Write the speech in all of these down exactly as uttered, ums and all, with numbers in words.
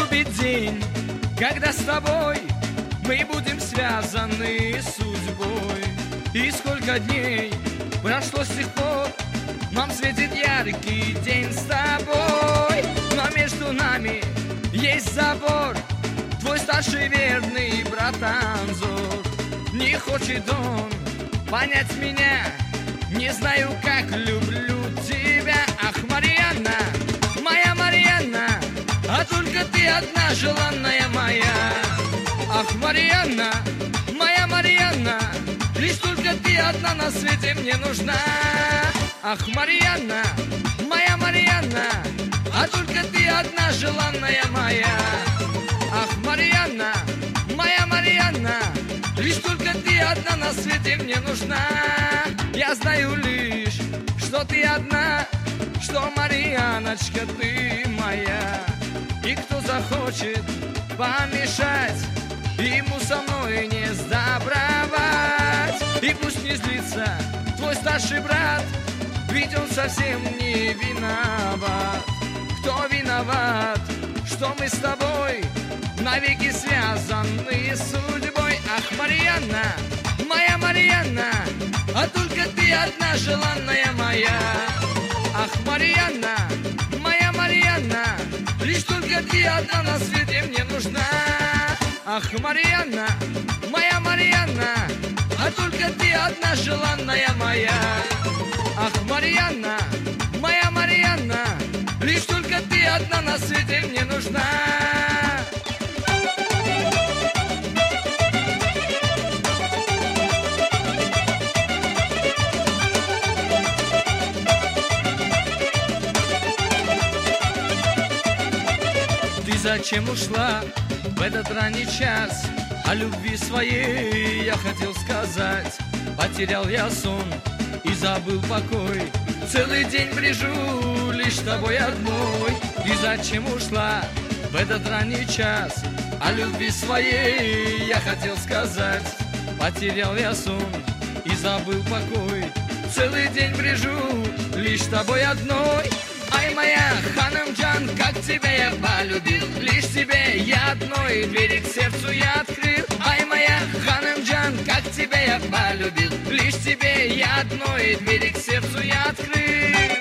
Наступит день, когда с тобой мы будем связаны судьбой. И сколько дней прошло с тех пор, нам светит яркий день с тобой. Но между нами есть забор, твой старший верный братан Зор. Не хочет он понять меня, не знаю, как люблю тебя. Ах, Марьяна, моя Марьяна, а только ты одна желанная моя. Ах, Марьяна, моя Марьяна, лишь только ты одна на свете мне нужна. Ах, Марьяна, моя Марьяна, а только ты одна желанная моя. Ах, Марьяна, моя Марьяна, лишь только ты одна на свете мне нужна. Я знаю лишь, что ты одна, что, Марьяночка, ты моя. И кто захочет помешать, ему со мной не сдобровать. И пусть не злится твой старший брат, ведь он совсем не виноват. Кто виноват, что мы с тобой навеки связаны судьбой? Ах, Марьяна, моя Марьяна, а только ты одна желанная моя. Ах, Марьяна, моя Марьяна, лишь только ты одна на свете мне нужна. Ах, Марьяна, моя Марьяна, а только ты одна желанная моя. Ах, Марьяна, моя Марьяна, лишь только ты одна на свете мне нужна. Ты зачем ушла в этот ранний час? О любви своей я хотел сказать. Потерял я сон и забыл покой, целый день брежу лишь с тобой одной. Ты зачем ушла в этот ранний час? О любви своей я хотел сказать. Потерял я сон и забыл покой, целый день брежу лишь с тобой одной. Ай, моя Ханымджан, как тебя я полюбил, лишь тебе я одной двери к сердцу я открыл. Ай, моя Ханымджан, как тебя я полюбил, лишь тебе я одной двери к сердцу я открыл.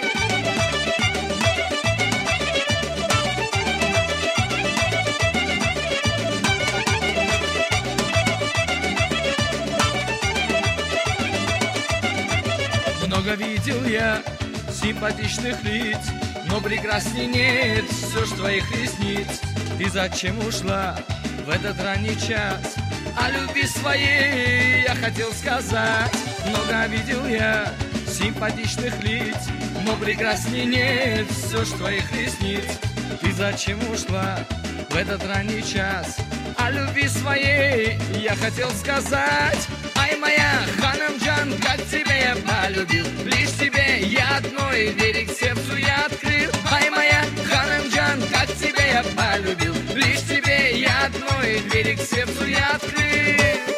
Много видел я симпатичных лиц, но прекрасней нет все ж твоих ресниц. Ты зачем ушла в этот ранний час? О любви своей я хотел сказать. Много видел я симпатичных лиц, но прекрасней нет все ж твоих ресниц. Ты зачем ушла в этот ранний час? О любви своей я хотел сказать. Ай, моя Ханымджан, как тебя я полюбил, лишь тебе я одной двери к сердцу я открыл. Ай, моя Ханымджан, как тебя я полюбил, лишь тебе я одной двери к сердцу я открыл.